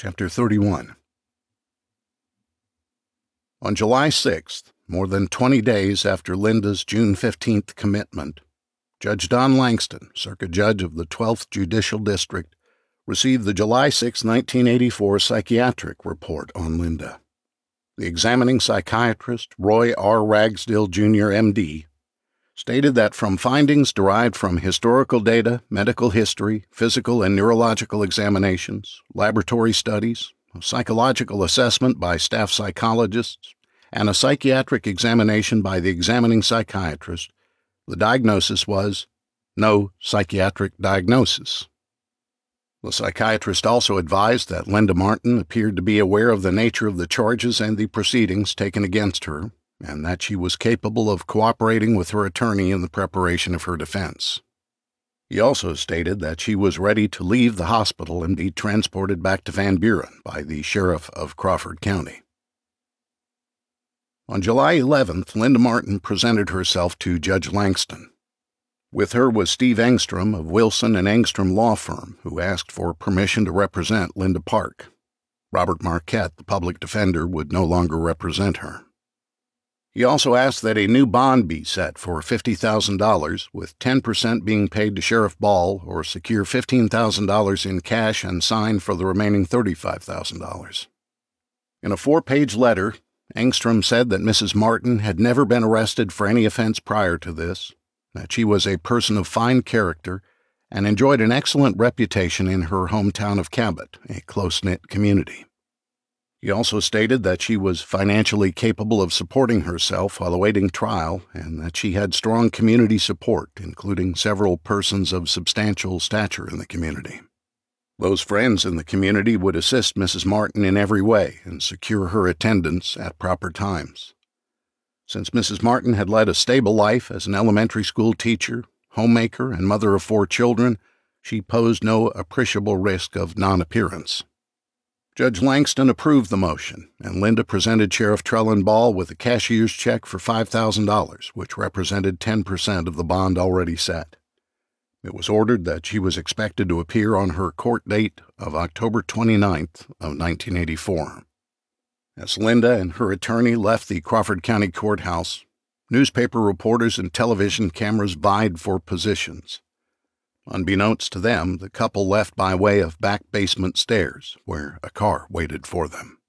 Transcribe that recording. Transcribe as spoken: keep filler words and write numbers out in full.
Chapter thirty-one. On July sixth, more than twenty days after Linda's June fifteenth commitment, Judge Don Langston, Circuit Judge of the twelfth Judicial District, received the July sixth, nineteen eighty-four psychiatric report on Linda. The examining psychiatrist, Roy R. Ragsdale, Junior M D, stated that from findings derived from historical data, medical history, physical and neurological examinations, laboratory studies, a psychological assessment by staff psychologists, and a psychiatric examination by the examining psychiatrist, the diagnosis was no psychiatric diagnosis. The psychiatrist also advised that Linda Martin appeared to be aware of the nature of the charges and the proceedings taken against her, and that she was capable of cooperating with her attorney in the preparation of her defense. He also stated that she was ready to leave the hospital and be transported back to Van Buren by the sheriff of Crawford County. On July eleventh, Linda Martin presented herself to Judge Langston. With her was Steve Engstrom of Wilson and Engstrom Law Firm, who asked for permission to represent Linda Park. Robert Marquette, the public defender, would no longer represent her. He also asked that a new bond be set for fifty thousand dollars, with ten percent being paid to Sheriff Ball, or secure fifteen thousand dollars in cash and sign for the remaining thirty-five thousand dollars. In a four-page letter, Engstrom said that Missus Martin had never been arrested for any offense prior to this, that she was a person of fine character, and enjoyed an excellent reputation in her hometown of Cabot, a close-knit community. He also stated that she was financially capable of supporting herself while awaiting trial, and that she had strong community support, including several persons of substantial stature in the community. Those friends in the community would assist Missus Martin in every way and secure her attendance at proper times. Since Missus Martin had led a stable life as an elementary school teacher, homemaker, and mother of four children, she posed no appreciable risk of non-appearance. Judge Langston approved the motion, and Linda presented Sheriff Trellin Ball with a cashier's check for five thousand dollars, which represented ten percent of the bond already set. It was ordered that she was expected to appear on her court date of October twenty-ninth of nineteen eighty-four. As Linda and her attorney left the Crawford County Courthouse, newspaper reporters and television cameras vied for positions. Unbeknownst to them, the couple left by way of back basement stairs, where a car waited for them.